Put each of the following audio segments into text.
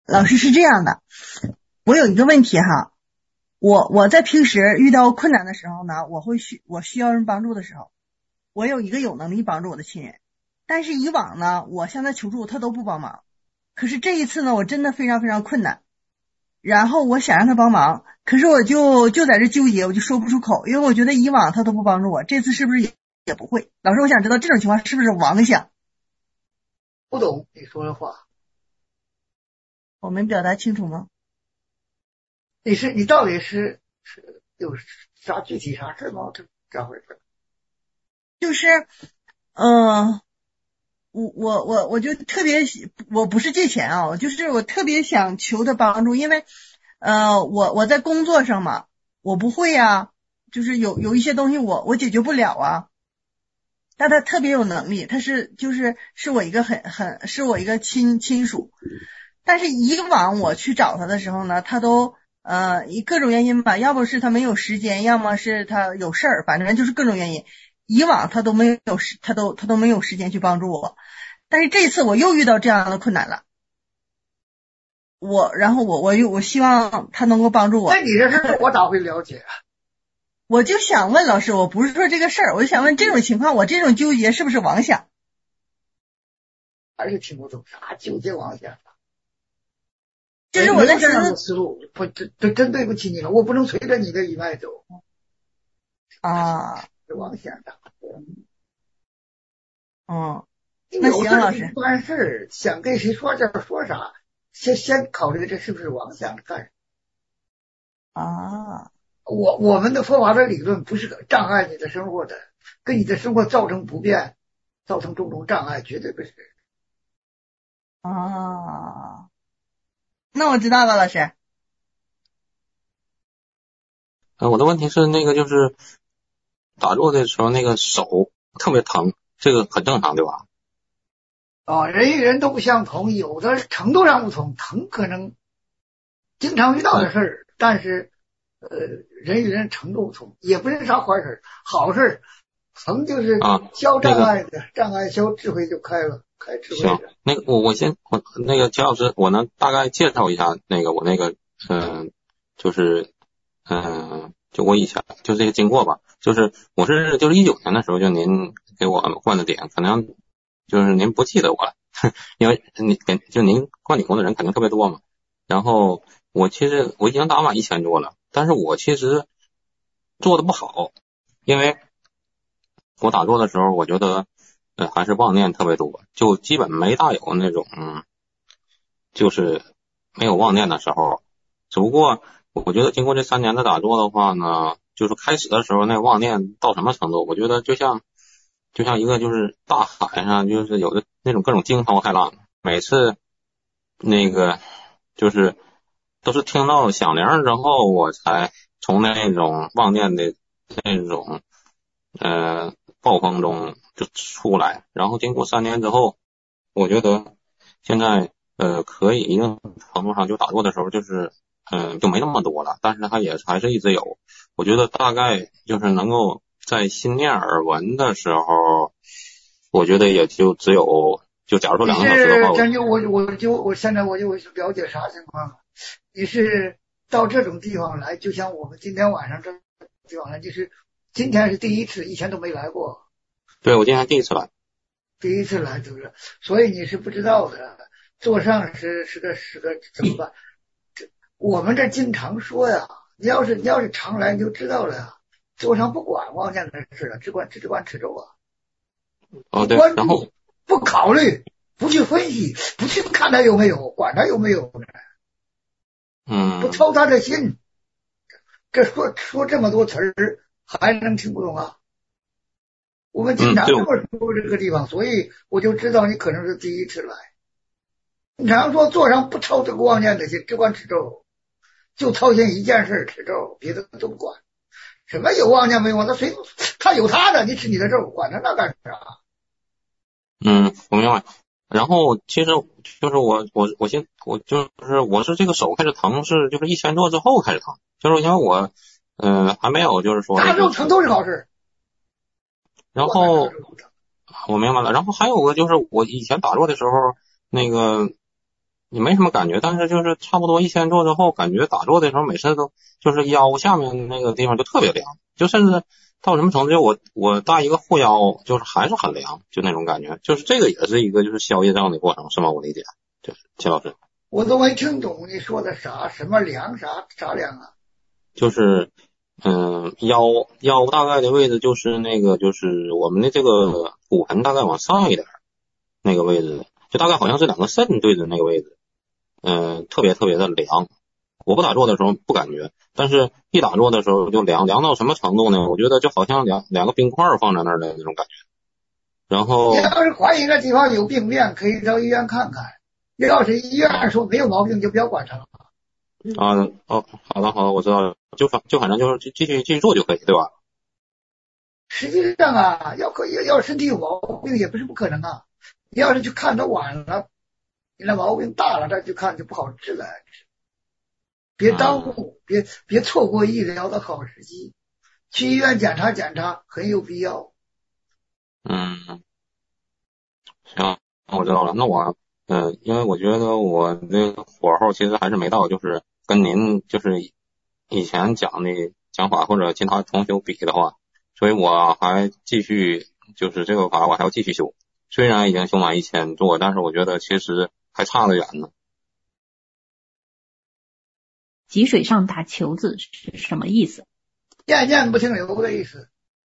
老师是这样的，我有一个问题哈，我在平时遇到困难的时候呢，我需要人帮助的时候，我有一个有能力帮助我的亲人，但是以往呢，我向他求助，他都不帮忙。可是这一次呢，我真的非常非常困难，然后我想让他帮忙，可是我就在这纠结，我就说不出口，因为我觉得以往他都不帮助我，这次是不是也不会？老师，我想知道这种情况是不是妄想？ 不懂你说的话。 我没表达清楚吗？ 你到底是有啥具体啥事吗？这回事？ 就是，我就特别，我不是借钱啊，就是我特别想求他帮助，因为我在工作上嘛，我不会啊，就是有一些东西我解决不了啊，但他特别有能力，他是我一个是我一个亲属，但是以往我去找他的时候呢，他都以各种原因吧，要不是他没有时间，要么是他有事儿，反正就是各种原因，以往他都没有他都没有时间去帮助我。但是这次我又遇到这样的困难了，然后我希望他能够帮助我。 那你这事我咋会了解啊？ 我就想问老师，我不是说这个事儿，我就想问这种情况，我这种纠结是不是妄想？ 还是听不懂啥纠结妄想？ 就是我的这样的思路，真对不起你了，我不能随着你的一脉走啊， 是妄想的。 那行，老师。 办事想跟谁说这说啥，先考虑这是不是妄想干啊？ 我们的佛法的理论不是障碍你的生活的，给你的生活造成不便，造成种种障碍，绝对不是。 啊，那我知道了，老师。 我的问题是那个就是打坐的时候那个手特别疼，这个很正常对吧？ 人与人都不相同，有的程度上不同，疼可能经常遇到的事儿，但是人与人程度不同，也不是啥坏事，好事。疼就是消障碍的，障碍消，智慧就开了，开智慧了。 行，那个我那个钱老师，我能大概介绍一下那个我那个就是就我以前就这个经过吧，就是我是就是19年的时候，就您给我灌的点，可能就是您不记得我了，因为您灌顶过的人肯定特别多嘛。然后其实我已经打满1000多了，但是我其实做的不好，因为我打坐的时候，我觉得还是妄念特别多，就基本没大有那种就是没有妄念的时候。只不过我觉得经过这3年的打坐的话呢，就是开始的时候那妄念到什么程度，我觉得就像一个就是大海上就是有的那种各种惊涛骇浪，每次那个就是都是听到响铃之后我才从那种妄念的那种暴风中就出来。然后经过3年之后，我觉得现在可以一定程度上就打坐的时候就是就没那么多了，但是它也还是一直有。我觉得大概就是能够在心念耳闻的时候，我觉得也就只有就假如说2个小时的话， 我现在我就了解啥情况。你是到这种地方来，就像我们今天晚上这地方来，就是今天是第一次，以前都没来过。 对，我今天第一次来。 第一次来，是不是？所以你是不知道的。坐上是个怎么办？我们这经常说呀，你要是常来你就知道了呀。坐上不管妄念的事了，只管持咒啊。 对，然后不考虑，不去分析，不去看他有没有，管他有没有呢。不操他的心。这说这么多词儿，还能听不懂啊？我们经常这么说这个地方，所以我就知道你可能是第一次来。你常说坐上不操这个妄念的心，只管持咒，就操心一件事持咒，别的都不管。什么有妄念没妄念，他有他的，你持你的咒，管他那干啥？ 我明白。然后其实就是我是这个手开始疼，是就是1000多之后开始疼，就是因为我还没有就是说大肉疼都是好事。 然后我明白了。然后还有个就是我以前打坐的时候，那个也没什么感觉，但是就是差不多一天做之后，感觉打坐的时候每次都就是腰下面那个地方就特别凉，就甚至到什么程度，就我戴一个护腰，就是还是很凉，就那种感觉，就是这个也是一个就是消业障的过程，是吗？我理解，就是齐老师。 我都没听懂你说的啥，什么凉啥凉啊？ 就是腰大概的位置就是那个就是我们的这个骨盆大概往上一点那个位置，就大概好像是两个肾对着那个位置，特别特别的凉。我不打坐的时候不感觉，但是一打坐的时候就凉到什么程度呢？我觉得就好像两个冰块放在那儿的那种感觉。然后你要是怀疑这地方有病变，可以到医院看看。要是医院说没有毛病，就不要管它了。 好的，我知道了，就反正就是继续做就可以，对吧？ 实际上啊，要身体有毛病也不是不可能啊。你要是去看的晚了，你那毛病大了再去看就不好治了。别耽误，别错过医疗的好时机。去医院检查很有必要。 行，我知道了。那我因为我觉得我这个火候其实还是没到，就是跟您就是以前讲的讲法或者其他同学比的话，所以我还继续就是这个法我还要继续修。虽然已经修满1000座，但是我觉得其实还差得远呢。 脊水上打球子是什么意思？ 念念不停留的意思。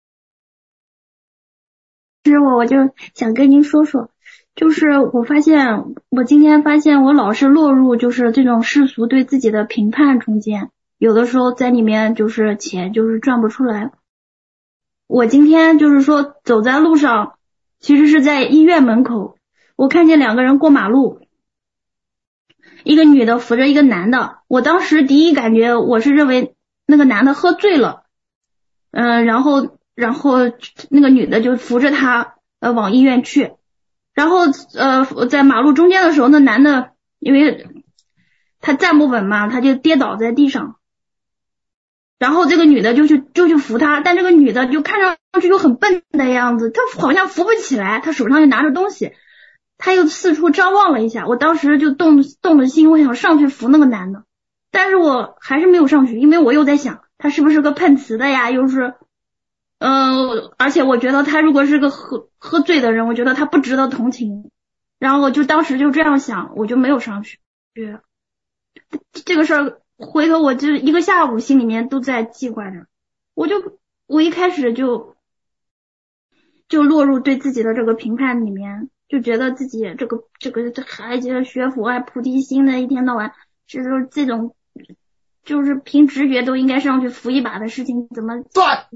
其实我就想跟您说说，就是我今天发现我老是落入就是这种世俗对自己的评判中间，有的时候在里面就是钱就是赚不出来。我今天就是说走在路上，其实是在医院门口，我看见两个人过马路，一个女的扶着一个男的，我当时第一感觉我是认为那个男的喝醉了，然后那个女的就扶着他往医院去，然后在马路中间的时候，那男的因为他站不稳嘛，他就跌倒在地上，然后这个女的就去扶他，但这个女的就看上去就很笨的样子，她好像扶不起来，她手上又拿着东西，她又四处张望了一下，我当时就动了心，我想上去扶那个男的，但是我还是没有上去，因为我又在想他是不是个碰瓷的呀，又是而且我觉得他如果是个喝醉的人，我觉得他不值得同情，然后我就当时就这样想，我就没有上去。这个事儿回头我就一个下午心里面都在记挂着，我一开始就落入对自己的这个评判里面，就觉得自己这孩子学佛啊菩提心的，一天到晚就是这种就是凭直觉都应该上去扶一把的事情，怎么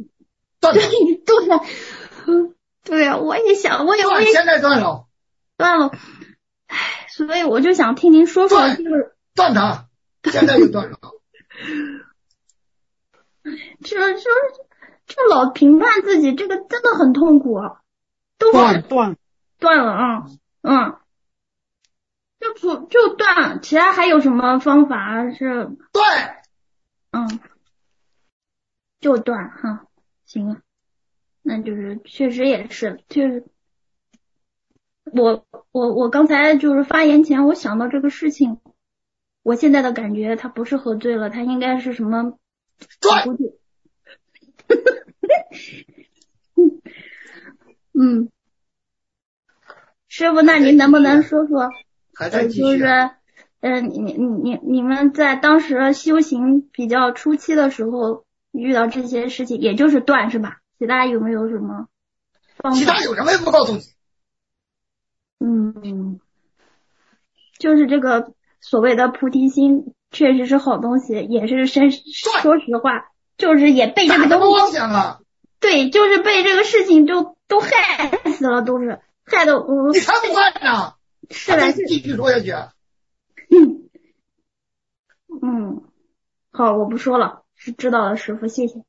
对啊，我也想，我也现在断了， 唉，所以我就想听您说说，就是断它，现在就断了。 这老评判自己，这个真的很痛苦啊，都断了啊，就断，其他还有什么方法是断？ 就断哈，行了。那就是确实也是，就是我刚才就是发言前我想到这个事情，我现在的感觉他不是喝醉了，他应该是什么师傅，那您能不能说说就是你们在当时修行比较初期的时候遇到这些事情，也就是断是吧？其他有没有什么方法？ 其他有什么也不告诉你。 就是这个所谓的菩提心确实是好东西，也是说实话，就是也被这个东西对，就是被这个事情都害死了，都是害得我。 你看不看呢？ 是的， 继续说下去。 好，我不说了，是知道了，师傅，谢谢。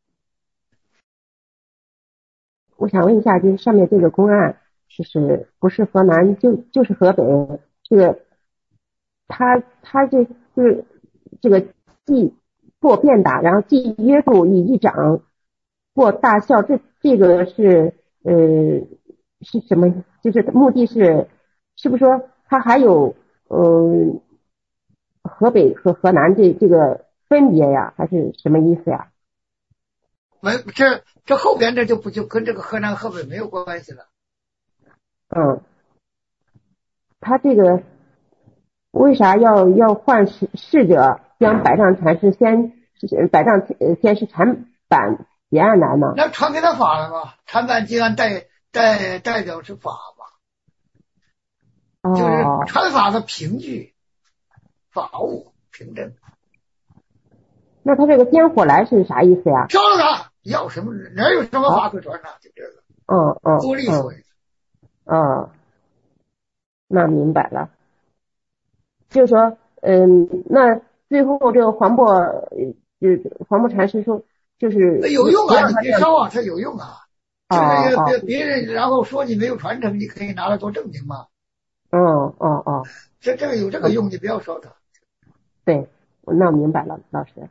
我想问一下，就是上面这个公案，就是不是河南就是河北，这个他就是这个既过便打，然后既约束以一掌过大笑，这个是是什么？就是目的是不是说他还有河北和河南这个分别呀，还是什么意思呀？ 没，这后边这就跟这个河南河北没有关系了。 他这个为啥要换逝者将百丈禅师先是禅板结案来呢？ 那传给他法了嘛，禅板结案代表是法嘛，就是传法的凭据，法物凭证。 那他这个仙火来是啥意思呀？ 烧了他，要什么哪有什么法可传呢？就这个。多利所谓。 那明白了。就是说，那最后这个黄渤禅师说，就是有用啊，你别烧啊，它有用啊。就是别人然后说你没有传承，你可以拿来做证明嘛。这个有这个用，你不要烧它。 对，那明白了，老师。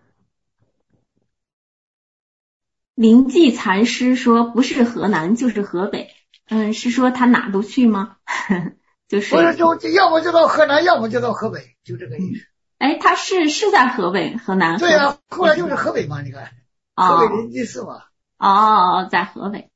灵济禅师说不是河南就是河北，是说他哪都去吗？就是不是就要么就到河南，要么就到河北，就这个意思。 他是在河北河南。 对啊，后来就是河北嘛，你看，河北灵济寺嘛。 在河北。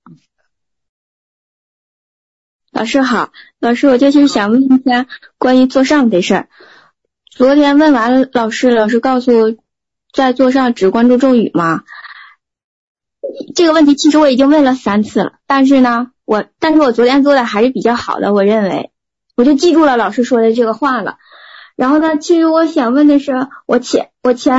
老师好，老师我就是想问一下关于座上的事儿。昨天问完老师告诉在座上只关注咒语嘛。这个问题其实我已经问了3次了，但是我昨天做的还是比较好的，我认为我就记住了老师说的这个话了。然后呢，其实我想问的是，我前不是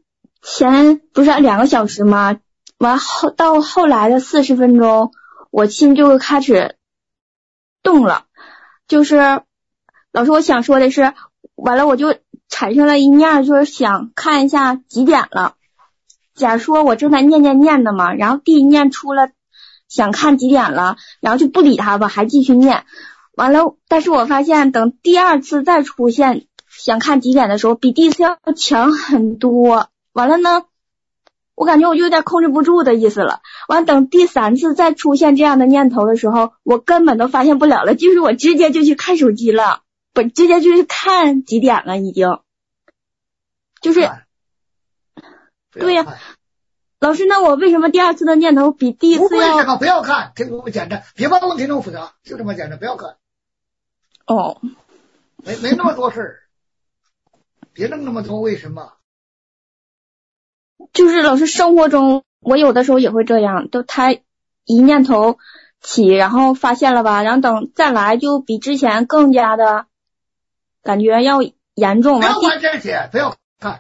2个小时吗？完到后来的40分钟，我心就开始动了。就是老师，我想说的是，完了我就产生了一念，就是想看一下几点了。假如说我正在念的嘛，然后第一念出了想看几点了，然后就不理他吧，还继续念。完了，但是我发现等第2次再出现想看几点的时候，比第1次要强很多。完了呢，我感觉我就有点控制不住的意思了。完等第3次再出现这样的念头的时候，我根本都发现不了了，就是我直接就去看手机了，直接就去看几点了，已经就是对呀。老师，那我为什么第2次的念头比第1次要？ 为什么不要看？这个简单，别把问题弄复杂，就这么简单，不要看。没那么多事儿，别弄那么多为什么。 就是老师，生活中我有的时候也会这样，他一念头起，然后发现了吧，然后等再来就比之前更加的感觉要严重。 不要管这些，不要看。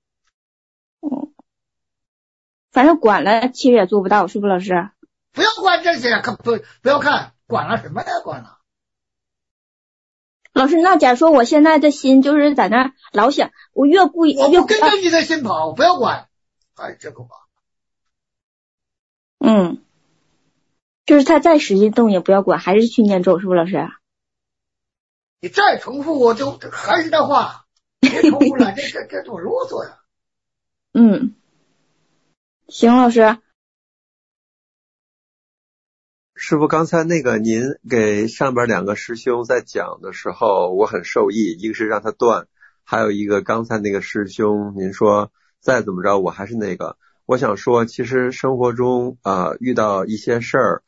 反正管了其实也做不到，是不是老师？ 不要管这些，不要看，管了什么呀？管了。 老师，那假如说我现在的心就是在那老想，我不跟着你的心跑，不要管。这个吧。 就是他再使劲动也不要管，还是去念咒，是不是老师？ 你再重复我就还是那话，别重复了，这多啰嗦呀。 行，老师。 师傅，刚才那个您给上边2个师兄在讲的时候，我很受益。一个是让他断，还有一个刚才那个师兄，您说再怎么着我还是那个。我想说，其实生活中遇到一些事儿，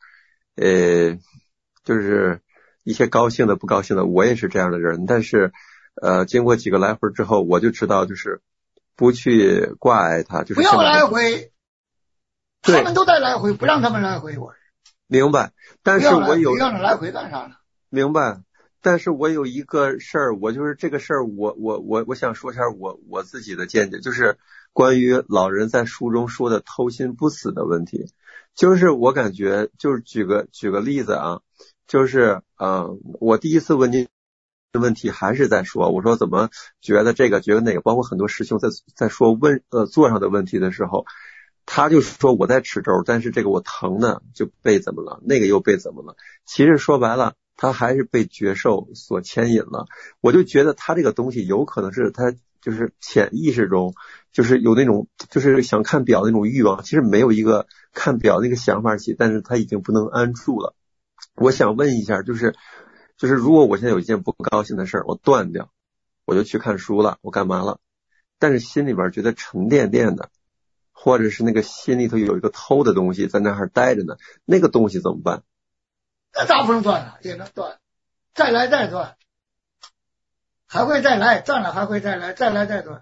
就是一些高兴的不高兴的，我也是这样的人。但是经过几个来回之后，我就知道就是不去挂碍他，就是不要来回。他们都在来回，不让他们来回。我明白，但是我有让他来回干啥呢？ 明白，但是我有一个事儿，我就是这个事儿，我想说一下我自己的见解，就是关于老人在书中说的偷心不死的问题。就是我感觉，就是举个例子啊，就是我第一次问您问题还是在说，我说怎么觉得这个觉得那个，包括很多师兄在说座上的问题的时候。他就说我在持咒，但是这个我疼呢就被怎么了，那个又被怎么了。其实说白了，他还是被觉受所牵引了。我就觉得他这个东西有可能是他就是潜意识中就是有那种就是想看表那种欲望，其实没有一个看表那个想法起，但是他已经不能安住了。我想问一下，就是如果我现在有一件不高兴的事儿，我断掉，我就去看书了，我干嘛了？ 但是心里边觉得沉甸甸的，或者是那个心里头有一个偷的东西在那儿待着呢，那个东西怎么办？ 那咋不能断了？也能断，再来再断，还会再来，断了还会再来，再来再断。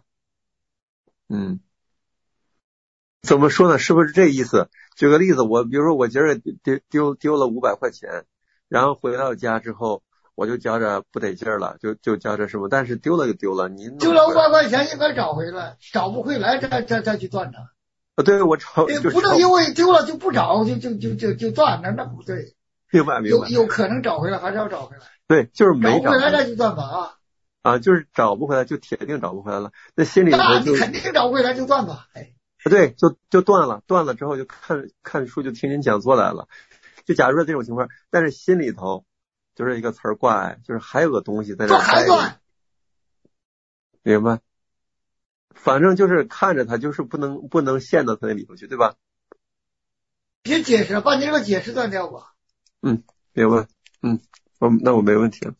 怎么说呢？是不是这意思？举个例子，比如说我今儿丢了500块钱，然后回到家之后，我就觉着不得劲儿了，就觉着什么，但是丢了就丢了，您丢了500块钱应该找回来，找不回来再去断它。 对，我找， 不能因为丢了就不找就断了，那不对。 明白。 有可能找回来，还是要找回来。 对，就是没找回来再去断吧啊，就是找不回来就铁定找不回来了，那心里头那你肯定找不回来就断吧。 对，就断了之后就看书就听您讲座来了，就假如说这种情况，但是心里头就是一个词儿挂碍，就是还有个东西在这还断， 明白？反正就是看着它，就是不能陷到它那里头去，对吧？ 别解释，把你这个解释断掉吧。 明白。那我没问题了。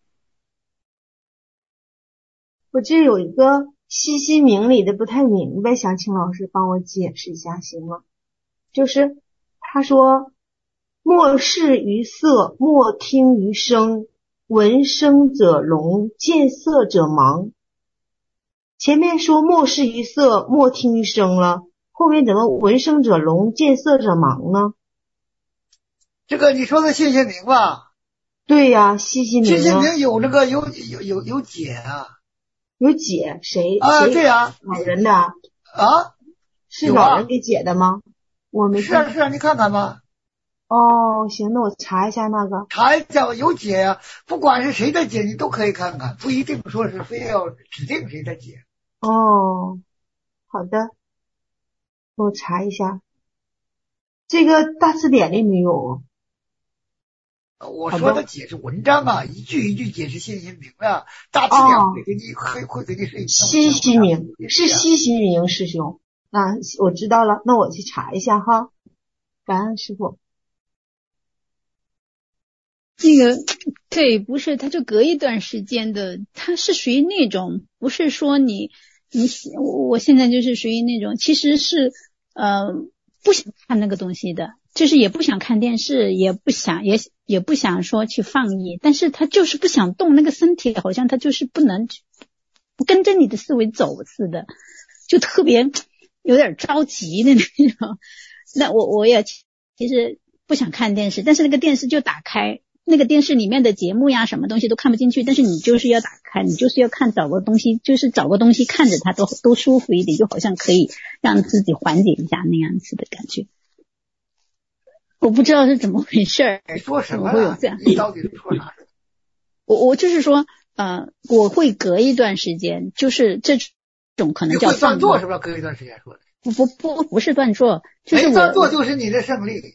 我这有一个西西明理的不太明白，想请老师帮我解释一下行吗？就是他说莫视于色，莫听于声，闻声者聋，见色者盲。前面说莫视于色，莫听于声了，后面怎么闻声者聋，见色者盲呢？ 这个你说的谢谢明吧？ 对呀，西西明。 谢谢明有那个有解啊。 有解谁？ 对呀， 老人的是老人给解的吗？我没看。 是啊，你看看吧。 行，那我查一下那个。 查一下有解呀，不管是谁的解，你都可以看看，不一定说是非要指定谁的解。 好的，我查一下。这个大字典里没有。 我说的解释文章啊，一句一句解释信息明啊，大字典会给你会给你是西西明，是西西明师兄。那我知道了，那我去查一下哈。感恩师父。 这个对，不是，他就隔一段时间的，他是属于那种，不是说我现在就是属于那种，其实是不想看那个东西的，就是也不想看电视，也不想说去放逸，但是他就是不想动那个身体，好像他就是不能跟着你的思维走似的，就特别有点着急的那种。那我也其实不想看电视，但是那个电视就打开，那个电视里面的节目呀什么东西都看不进去，但是你就是要打开，你就是要找个东西，就是找个东西看着它都舒服一点，就好像可以让自己缓解一下那样子的感觉。我不知道是怎么回事。 你说什么会有这样？ 你到底是说啥？ 我就是说我会隔一段时间，就是这种可能叫断座，是不是隔一段时间说的？ 不是断座，就是断座就是你的胜利。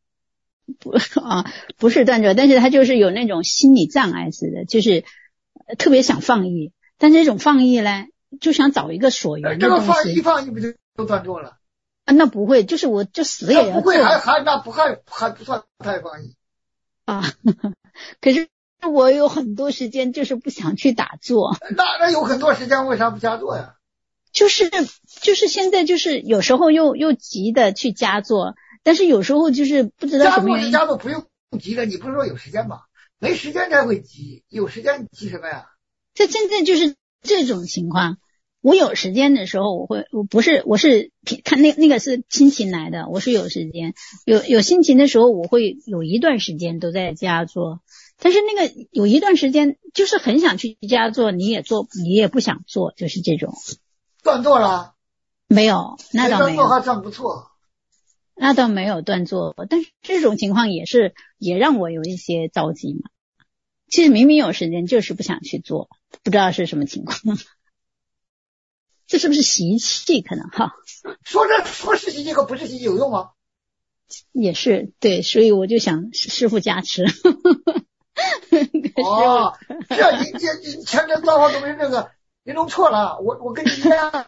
不是断座，但是他就是有那种心理障碍似的，就是特别想放逸，但是这种放逸呢，就想找一个所缘的东西。 这个放逸不就断座了？ 那不会，就是我就死也要做。 不会那还不算太放逸可是我有很多时间就是不想去打坐。 那有很多时间为啥不加坐呀？ 就是现在就是有时候又急的去加坐，但是有时候就是不知道什么原因。 加坐不用急的，你不是说有时间吗？没时间才会急，有时间急什么呀？ 这现在就是这种情况。我有时间的时候，我是看那个是心情来的，我是有时间，有心情的时候，我会有一段时间都在家做，但是那个有一段时间就是很想去家做，你也不想做，就是这种。 断座了？ 没有，那倒没有。 断座还算不错。 那倒没有断座，但是这种情况也让我有一些着急嘛。其实明明有时间，就是不想去做，不知道是什么情况。这是不是习气？可能哈。 说是习气和不是习气有用吗？ 也是对，所以我就想师父加持。 这你前面造化都没这个，你弄错了，我跟你一样。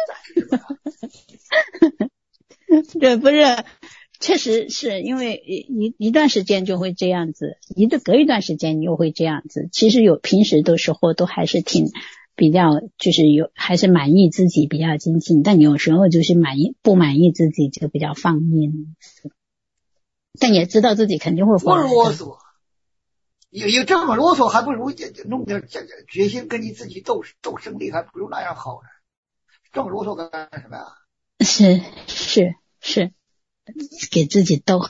对，不是，确实是因为一段时间就会这样子，隔一段时间你又会这样子。其实平时的时候都还是挺比较就是还是满意自己比较精进，但有时候就是不满意自己就比较放任，但也知道自己肯定会回来的。 不啰嗦，有这么啰嗦，还不如弄点决心跟你自己斗胜利，还不如那样好呢。这么啰嗦干什么呀？ 是，给自己斗。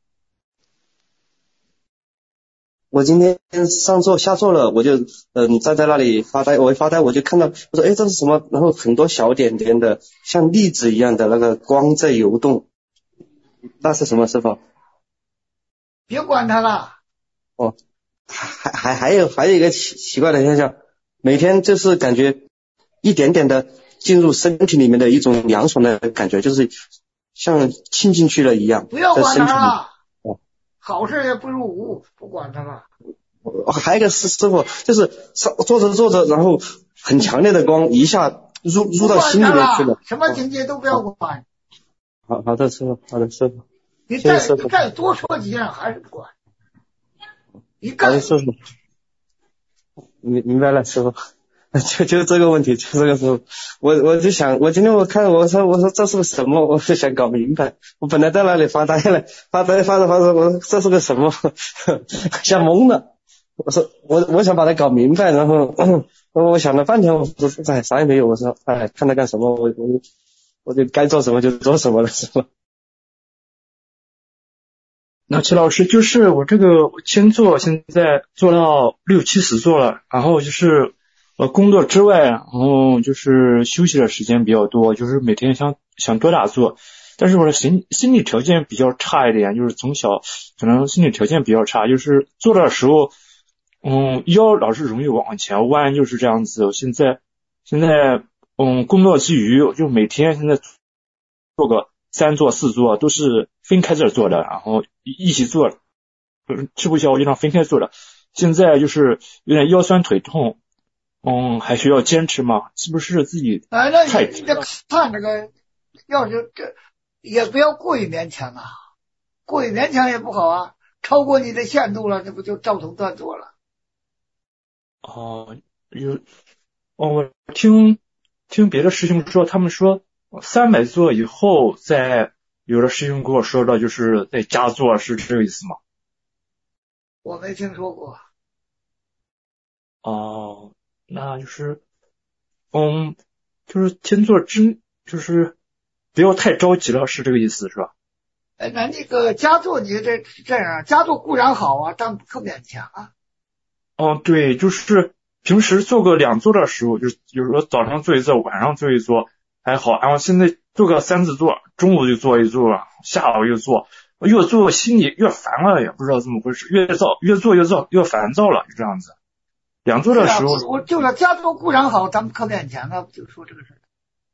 我今天上座下座了，我就站在那里发呆，我一发呆我就看到，我说哎这是什么？然后很多小点点的像粒子一样的那个光在游动，那是什么师傅？ 别管它了。 哦，还有一个奇怪的现象，每天就是感觉一点点的进入身体里面的一种凉爽的感觉，就是像沁进去了一样。 不要管它了。好事也不如无，不管它了。 还有一个师傅，就是坐着，然后很强烈的光一下入到心里面去了。 什么境界都不要管。 好的师傅，好的师傅。 你再多说几样还是不管。 好的师傅。明白了师傅。就这个问题，就这个时候，我就想，我今天我看我说这是个什么，我就想搞明白。我本来在那里发呆了，发着，我说这是个什么，想懵了。我说我想把它搞明白，然后我想了半天，我说啥也没有。我说看它干什么，我就该做什么就做什么了，是吧？ 那齐老师，就是我这个签座现在做到60-70座了，然后就是工作之外，然后就是休息的时间比较多，就是每天想多打坐，但是我的心理条件比较差一点，就是从小可能心理条件比较差，就是坐的时候腰老是容易往前弯，就是这样子。我现在工作之余就每天现在做个3座4座都是分开着做的，然后一起做，吃不消我就让分开做的。现在就是有点腰酸腿痛，还需要坚持吗？是不是自己那你得看这个，要是这也不要过于勉强啊，过于勉强也不好啊，超过你的限度了，这不就造成断座了？ 我听别的师兄说，他们说300座以后再有的师兄跟我说的就是在加座，是这个意思吗？ 我没听说过。 那就是就是天座就是不要太着急了，是这个意思是吧？ 那个加座你这样，加座固然好啊，但不可勉强啊。 对，就是平时做个2座的时候，就是有时候早上做一座，晚上做一座还好，然后现在做个3次座，中午就做一座，下午又做，越做心里越烦了，也不知道怎么回事，越做越烦躁了，就这样子。2座的时候， 我就是加座固然好，咱们可勉强啊，就说这个事。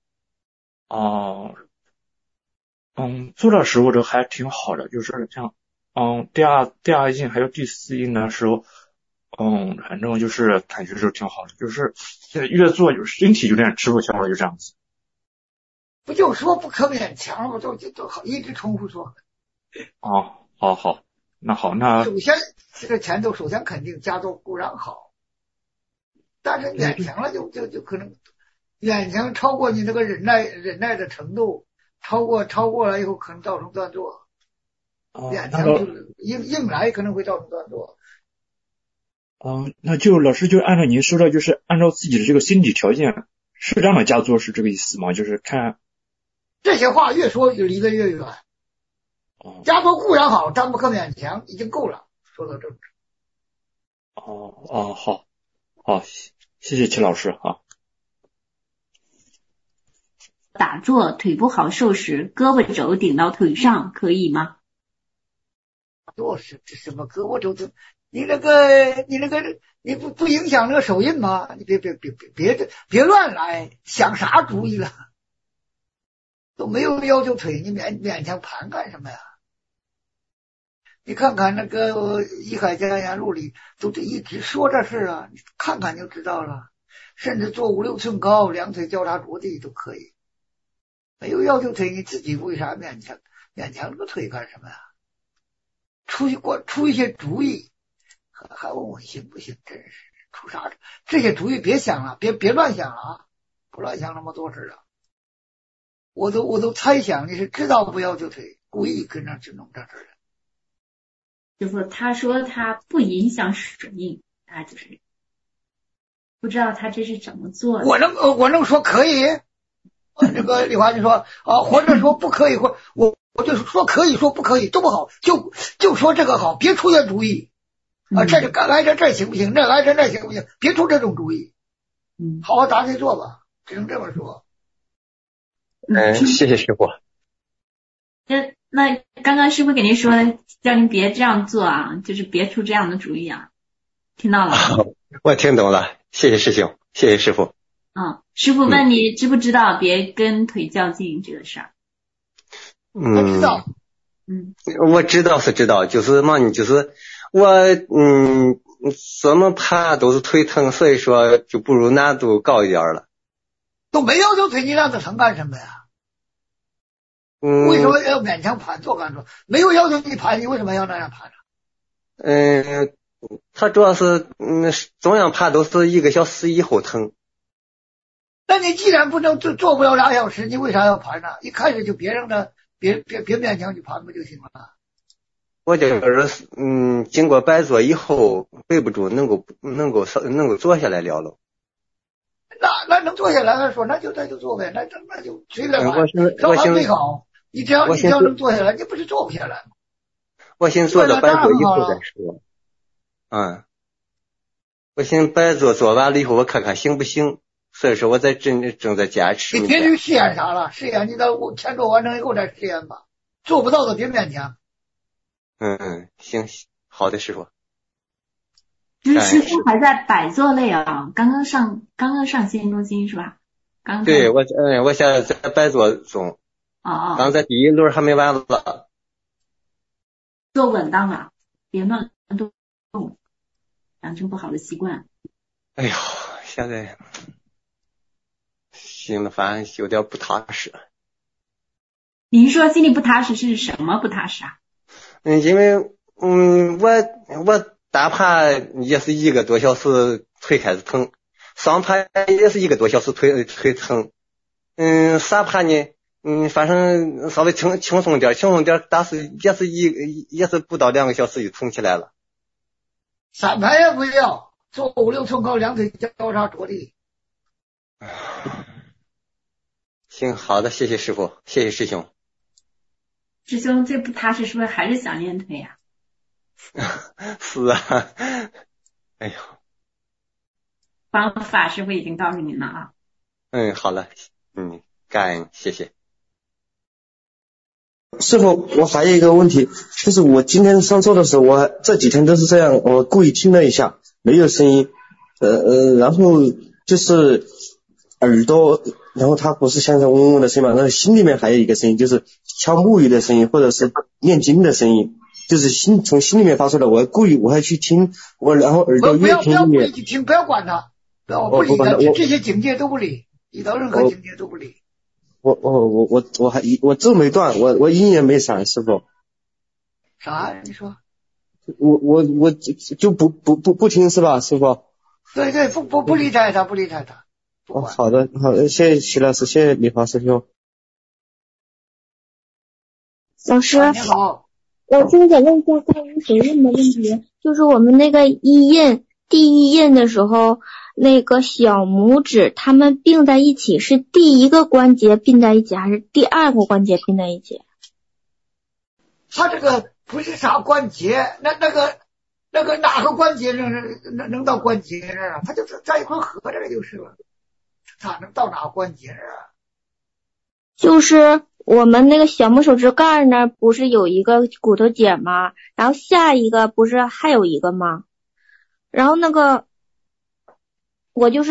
做的时候这还挺好的，就是像第二印还有第4印的时候，反正就是感觉是挺好的，就是越做就身体有点吃不消了，就这样子。 不就说不可勉强吗？就好，一直重复说。 好，那好，那首先这个前头首先肯定加座固然好，但是勉强了就可能勉强超过你那个忍耐的程度，超过了以后可能造成断座。勉强就是硬来可能会造成断座。 那就老师就按照您说的，就是按照自己的这个心理条件适当的加座，是这个意思吗？就是看这些话越说就离得越远。加座固然好，但不可勉强，已经够了。说到这儿。 好，谢谢齐老师啊。 打坐腿不好受时，胳膊肘顶到腿上可以吗？ 坐是这什么胳膊肘顶？你那个你不影响那个手印吗？你别乱来，想啥主意了？都没有要求腿，你勉强盘干什么呀？你看看那个《一海家言录》里都一直说这事啊，你看看就知道了。甚至做5-6寸高，两腿交叉着地都可以，没有要求腿，你自己为啥勉强这个腿干什么呀？出一些主意，还问我行不行？真是这些主意别想了，别乱想了啊，不乱想那么多事了。我都猜想你是知道不要就退，故意跟着去弄这事儿。 师傅他说他不影响水印，他就是不知道他这是怎么做的。 我能说可以？这个李华就说啊，或者说不可以，或我就说可以，说不可以都不好，就说这个好，别出这主意啊，这来这行不行？那来这行不行？别出这种主意。好好答题做吧，只能这么说。 谢谢师傅。 那刚刚师傅给您说叫您别这样做啊，就是别出这样的主意啊，听到了？ 我听懂了，谢谢师兄，谢谢师傅。 师傅问你知不知道别跟腿较劲这个事儿？ 我知道。 我知道是知道，就是嘛，你就是我怎么爬都是腿疼，所以说就不如难度高一点了。 都没要求腿，你让他疼干什么呀？为什么要勉强攀做干什么？没有要求你攀，你为什么要那样攀呢？ 他主要是总样爬都是1个小时以后疼。 那你既然不能做不了2小时，你为啥要攀呢？一开始就别让他别勉强去攀不就行了？ 我就是经过摆坐以后背不住，能够坐下来了。 那能坐下来来说，那就坐呗，那就随便攀，稍微最好。你只要能坐下来，你不是坐不下来吗？ 我先坐到摆坐以后再说。我先摆坐做完了以后，我看看行不行。所以说我正在坚持。 你别去试验啥了，试验你到前做完成以后再试验吧，做不到的别勉强。 行，好的师傅。 就是师傅还在摆坐类啊，刚刚上心中心是吧？ 对，我现在在摆坐中。刚在第1轮还没完了。 做稳当了，别乱动，养成不好的习惯。 哎呦，现在心里反正有点不踏实。 您说心里不踏实是什么不踏实啊？ 因为我单爬也是1个多小时腿开始疼，双爬也是1个多小时腿疼，三爬呢反正稍微轻松点，但是也是不到2个小时就疼起来了。 3爬也不要，做5、6层高2腿交叉着地。 行，好的，谢谢师傅，谢谢师兄。 师兄最不踏实是不是还是想练腿呀？ 是啊，哎呦， 方法师傅已经告诉您了啊。 好了，感恩，谢谢。 师傅，我还有一个问题，就是我今天上课的时候，我这几天都是这样，我故意听了一下，没有声音，然后就是耳朵，然后它不是像嗡嗡的声音嘛，然后心里面还有一个声音，就是敲木鱼的声音，或者是念经的声音，就是从心里面发出来，我还去听，然后耳朵越听越。不要去听，不要管它，不理它，这些境界都不理，遇到任何境界都不理。 我咒没断，我音也没闪，师傅。 啥？你说？ 我就不听是吧，师傅？ 对，不理睬他，不理睬他。 好的，谢谢徐老师，谢谢李华师兄。 老师， 你好， 我就是想问一下关于手印的问题，就是我们那个第一印的时候，那个小拇指它们并在一起，是第1个关节并在一起，还是第2个关节并在一起？ 它这个不是啥关节，那个哪个关节能到关节这儿啊？它就是在一块合着就是了，它能到哪个关节这儿啊？ 就是我们那个小拇手指盖那不是有一个骨头节吗？然后下一个不是还有一个吗？然后那个我就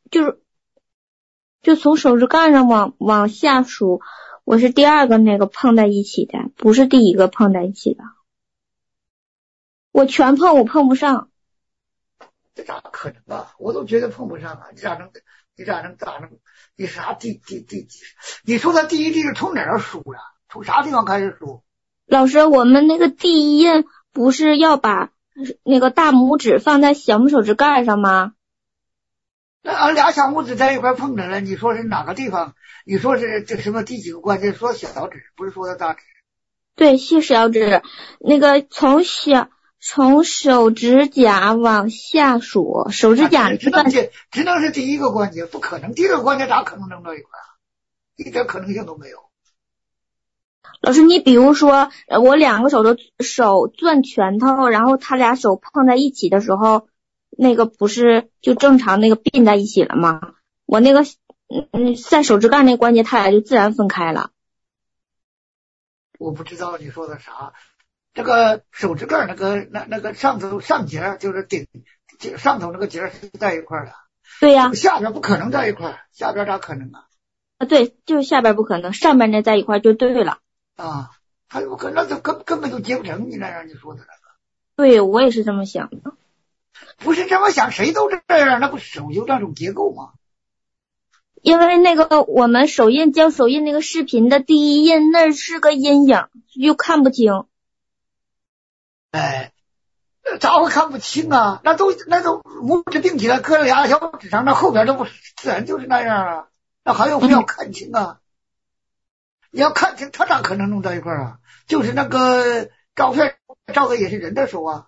从手指盖上往下数，我是第2个那个碰在一起的，不是第1个碰在一起的。我全碰，我碰不上。 这咋可能啊？我都觉得碰不上啊！你咋能？你啥你说他第1地是从哪儿数呀？从啥地方开始数？ 老师，我们那个第1印不是要把那个大拇指放在小拇手指盖上吗？ 那俺俩小拇指在一块碰着了，你说是哪个地方？你说是这什么第几个关节？说小指，不是说的大指。 对，是小指，那个从手指甲往下数，手指甲只能是第一个关节，不可能第二个关节咋可能弄到一块啊？一点可能性都没有。 老师，你比如说我两个手攥拳头，然后他俩手碰在一起的时候，那个不是就正常那个并在一起了吗？我那个在手指盖那关节，他俩就自然分开了。 我不知道你说的啥。这个手指盖那个上节就是上头那个节是在一块的。 对呀。 下边不可能在一块，下边咋可能啊？ 对，就是下边不可能，上边那在一块就对了。 啊，还有那就根本就结不成，你那样你说的那个。 对，我也是这么想的。 不是这么想，谁都这样，那不手就那种结构吗？ 因为那个我们教手印那个视频的第一印那是个阴影，又看不清。 哎，咋会看不清啊？那都拇指并起来，搁在俩小指上，那后边都不自然就是那样啊？那还用不要看清啊？你要看清，他咋可能弄到一块啊？就是那个照片照的也是人的手啊。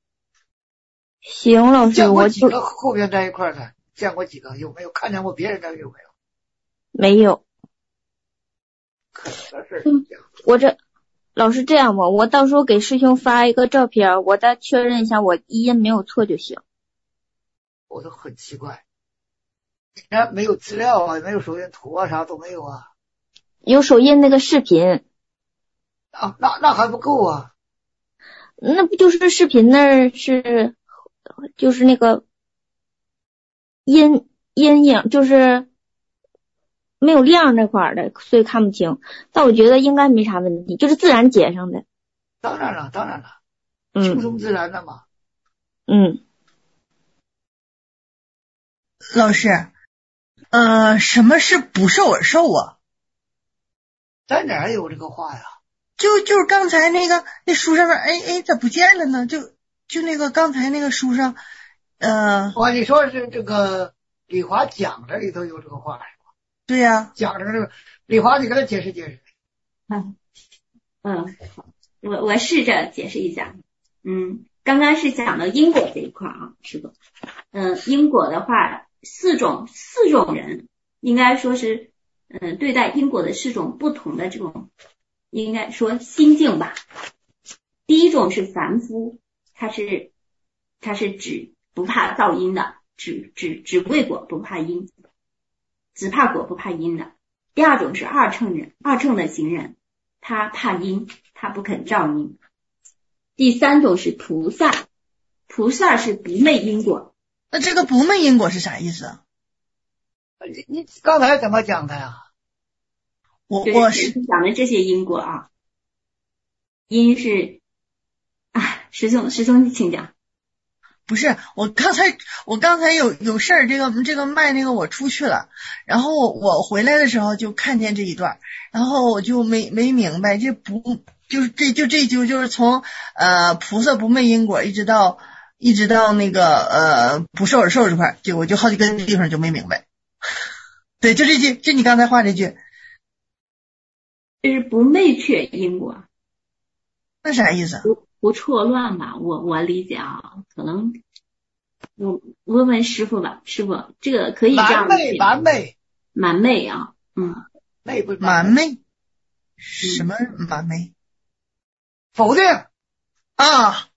行，老师， 见过几个后边在一块的？见过几个？有没有看见过别人的？有没有？ 没有。 可能是老师这样吧，我到时候给师兄发一个照片，我再确认一下我一印没有错就行。 我都很奇怪，你那没有资料啊，没有手印图啊，啥都没有啊。 有手印那个视频啊，那还不够啊。 那不就是视频那儿就是那个阴影，就是没有亮那块的，所以看不清。但我觉得应该没啥问题，就是自然结上的。 当然了，轻松自然的嘛。 老师，什么是不受而受啊？ 在哪儿有这个话呀？ 就是刚才那书上面，咋不见了呢？就那个刚才那个书上， 你说是这个李华讲的里头有这个话是吧？ 对呀， 讲的这个李华，你给他解释解释。 好，我试着解释一下。刚刚是讲到因果这一块啊，是吧？因果的话，四种人，应该说是对待因果的4种不同的这种，应该说心境吧。第一种是凡夫，他是只不怕造因的，只为果不怕因，只怕果不怕因的。第二种是二乘的行人，他怕因，他不肯造因。第三种是菩萨是不昧因果。 那这个不昧因果是啥意思啊？ 你刚才怎么讲的呀？ 我是讲的这些因果啊，因是师兄请讲。 不是，我刚才有事儿，这个卖那个我出去了，然后我回来的时候就看见这一段，然后我就没明白，就是从菩萨不昧因果一直到那个不受而受这块，我就好几个地方就没明白。对，就这句，就你刚才画这句， 就是不昧却因果。 那啥意思？ 不错乱吧，我理解啊，可能我问问师傅吧，师傅这个可以这样瞒昧啊， 瞒昧，什么瞒昧？ 否定啊，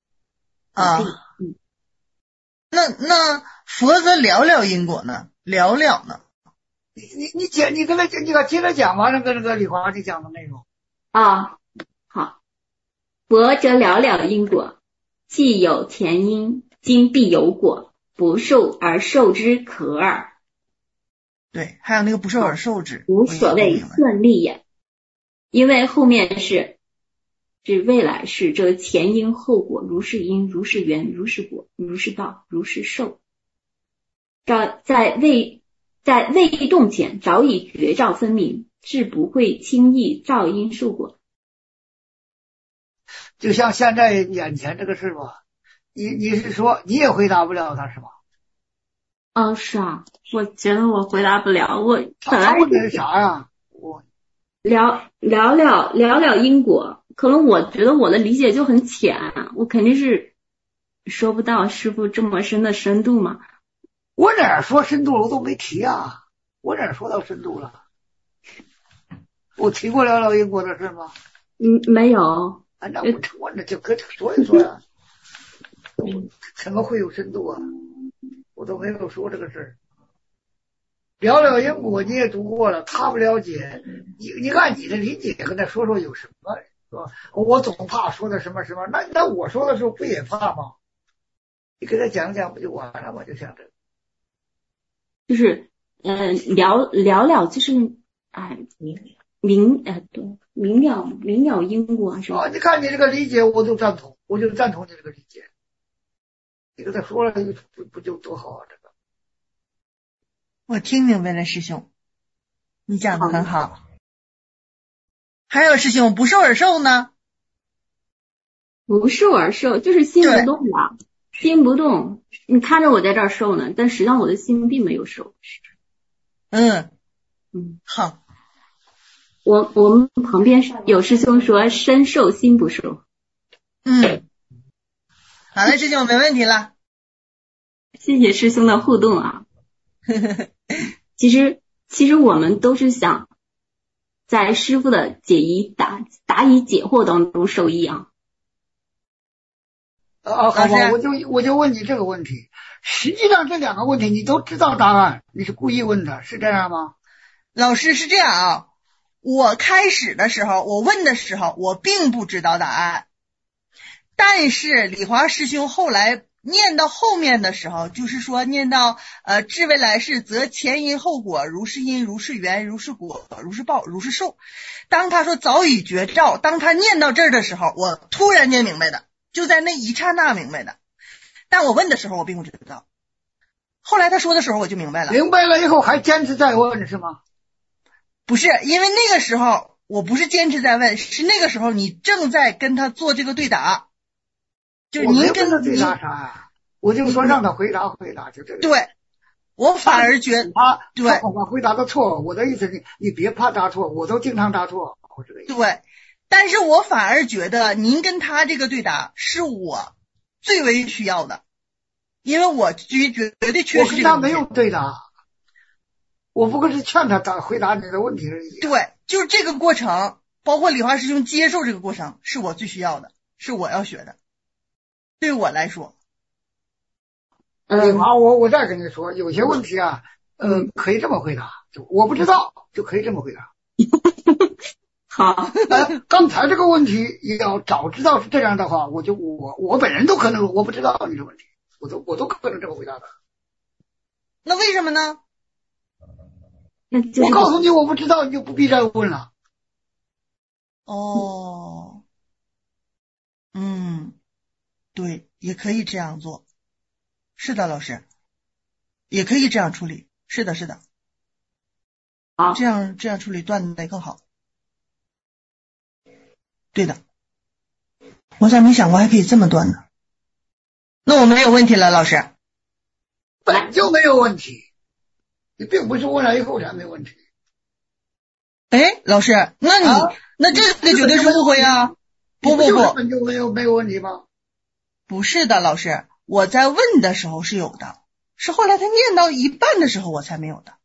那佛则了因果呢？了呢？ 你跟他接着讲吧，那个李华你讲的内容啊。好，佛则了因果，既有前因，今必有果，不受而受之可耳。 对，还有那个不受而受之， 无所谓顺利也。因为后面是未来是这前因后果，如是因，如是缘，如是果，如是道，如是受。在未动前早已觉照分明，是不会轻易造因受果。 就像现在眼前这个事吧，你是说你也回答不了他是吧？ 是啊，我觉得我回答不了。我本来他问的是啥呀？我聊聊因果，可能我觉得我的理解就很浅，我肯定是说不到师父这么深的深度嘛。 我哪说深度了？我都没提啊，我哪说到深度了？我提过聊因果的事吗？ 没有。 那我那就跟说一说呀。怎么会有深度啊？我都没有说这个事儿。聊因果你也读过了，他不了解，你按你的理解跟他说有什么是吧？我总怕说的什么，那我说的时候不也怕吗？你给他讲讲不就完了吗？就像这个， 就是聊就是明了因果是吧？ 你看你这个理解我就赞同，你这个理解。你跟他说了不就多好啊？这个我听明白了，师兄，你讲的很好。还有师兄，不受而受呢？ 不受而受就是心不动了，心不动。你看着我在这儿受呢，但实际上我的心并没有受。 好。 我们旁边有师兄说身受心不受。 好了，师兄没问题了。 谢谢师兄的互动啊。其实我们都是想在师父的答疑解惑当中受益啊。 好吧，我就问你这个问题。实际上这两个问题你都知道答案，你是故意问的，是这样吗？ 老师是这样啊，我开始的时候，我问的时候，我并不知道答案，但是李华师兄后来念到后面的时候，就是说念到至未来世，则前因后果，如是因，如是缘，如是果，如是报，如是受。当他说早已觉照，当他念到这儿的时候，我突然间明白的，就在那一刹那明白的。但我问的时候我并不知道，后来他说的时候我就明白了。 明白了以后还坚持再问是吗？ 不是，因为那个时候我不是坚持在问，是那个时候你正在跟他做这个对答。就是您跟他对答啥呀？我就说让他回答，就这个。 对，我反而觉得他恐怕回答的错，我的意思你别怕答错，我都经常答错，我这个意思。 对，但是我反而觉得您跟他这个对答是我最为需要的，因为我绝对缺失这个。我跟他没有对答，我不过是劝他回答你的问题而已。 对，就是这个过程，包括李华师兄接受这个过程，是我最需要的，是我要学的。对我来说， 李华，我再跟你说，有些问题啊，可以这么回答，我不知道就可以这么回答。 好， 刚才这个问题要早知道是这样的话，我本人都可能我不知道你的问题，我都可能这么回答的。 那为什么呢？ 我告诉你我不知道，你就不必再问了。 哦，对，也可以这样做。是的，老师，也可以这样处理。是的。 好， 这样处理断的更好。对的，我咋没想过还可以这么断呢？那我没有问题了，老师。 本就没有问题，你并不是问了以后才没问题。 哎，老师，那这个绝对是误会啊！不， 本就没有问题吗？ 不是的，老师，我在问的时候是有的，是后来他念到一半的时候我才没有的。